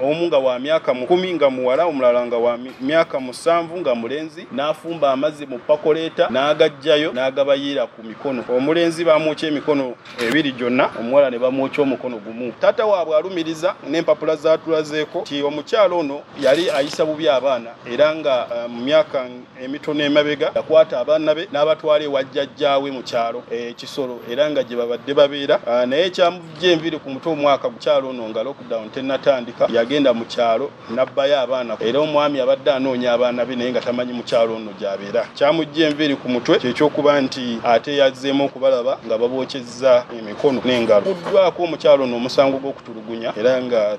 omu nga wa myaka 10 nga muwala omulala nga wa myaka 7 nga mulenzi n'afumba amazzi mu pakoleta n'agajjayo n'agabayiira ku mikono. Omulenzi bamwokya emikono ebiri gyonna, omuwala ne bamwokya omukono gumu. Taata waabwe alumiriza n'empapula zaatulazeeko ti omukyalo ono yali ayisa bubi abaana era nga mu myaka emitono emabega yakwata abaana be n'abatwala ewa jjajjaawe mu kyalo Kisoro era nga gye babadde babeera. Naye kyamujja enviri ku mutwe omwaka gukyalo ono nga lockdown tennatandika yagenda mu kyalo n'abbayo abaana era omwami abadde anoonya abaana be naye nga tamanyi mu kyalo ono gy'abeera. Kyamujja enviri ku mutwe kyekyokuba nti ate yazzeemu okubalaba nga babookyezza emikono n'engalo. Muddwako omukyalo ono omusango gw'okutulugunya era nga